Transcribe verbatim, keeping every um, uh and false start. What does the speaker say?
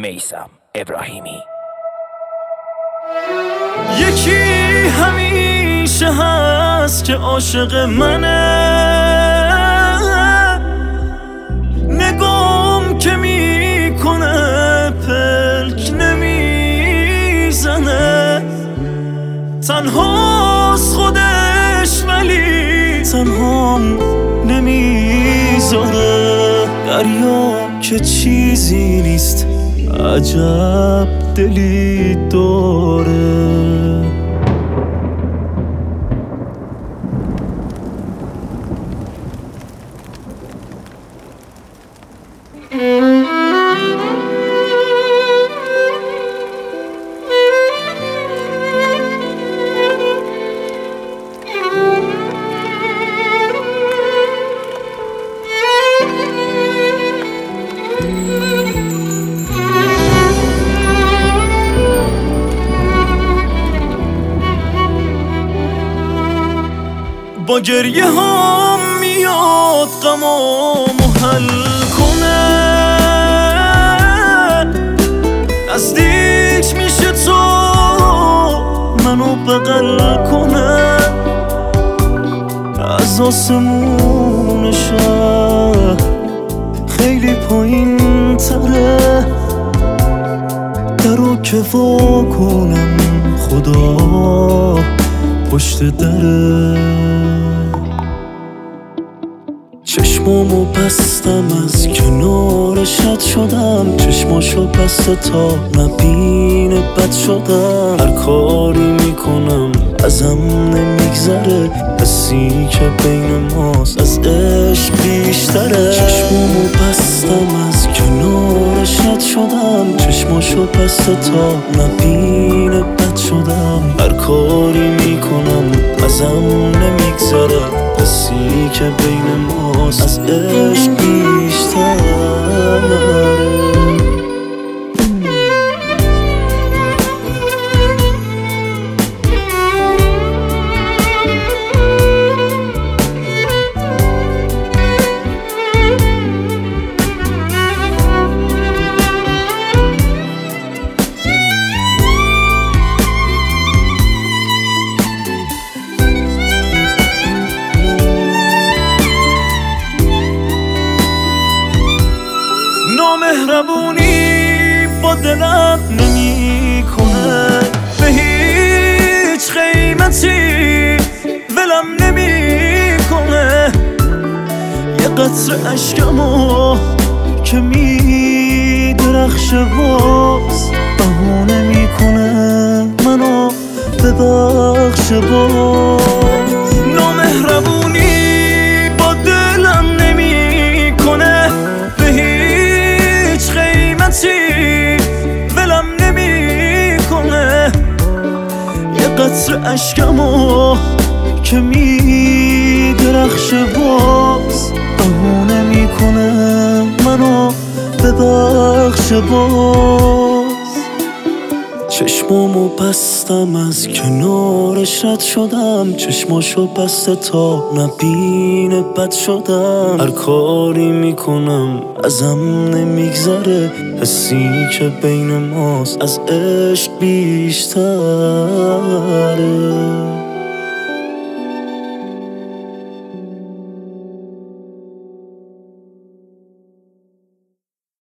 میثم ابراهیمی. یکی همیشه هست که عاشق منه، نگام که میکنه پلک نمیزنه، تنهاست خودش ولی تنهام نمیذاره. دریا که چیزی نیست عجب دلی داره. با گریه هم میاد غمامو حل کنه، نزدیک میشه تو منو بغل کنه، از آسمون شهر خیلی پایین تره، درو که وا کنم خدا پشت دره. چشمامو بستم از کنارش رد شدم، چشماشو بسته تا نبینه بد شدم، هر کاری میکنم ازم نمیگذره، حسی که بین ماست از عشق بیشتره. چشمامو بستم از کنارش رد شدم، چشماشو بسته تا نبینه بد شدم، هر کاری میکنم ازم نمیگذره، حسی که بین ماست از عشق بیشتره. مهربونی با دلم نمی کنه، به هیچ قیمتی ولم نمی کنه، یه قطره اشکمو که می درخشه باز بهونه می کنه منو ببخشه باز. نامهربونی با دلم نمی کنه، به هیچ قیمتی ولم نمی کنه، یه قطره اشکمو که می درخشه باز بهونه می کنه منو ببخشه باز. چشمامو بستم از کنارش رد شدم، چشماشو بسته تا نبینه بد شدم، هر کاری میکنم ازم نمیگذره، حسی که بین ماست از عشق بیشتره.